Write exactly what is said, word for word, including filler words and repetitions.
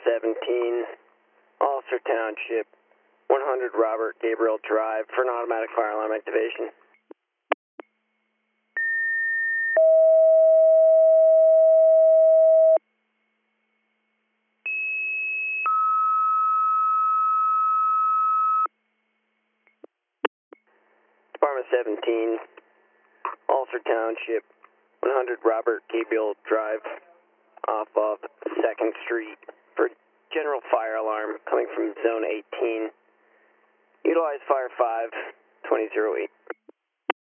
seventeen, Ulster Township, one hundred Robert Gabriel Drive for an automatic fire alarm activation. Department seventeen, Ulster Township, one hundred Robert Gabriel Drive, off of second Street for general fire alarm coming from zone eighteen. Utilize fire five, twenty oh eight.